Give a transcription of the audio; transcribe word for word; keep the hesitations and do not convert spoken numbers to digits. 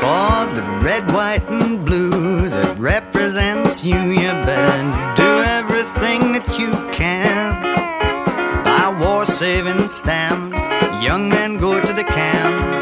For the red, white, and blue that represents you, you better do everything that you can. Buy war-saving stamps, young men go to the camp.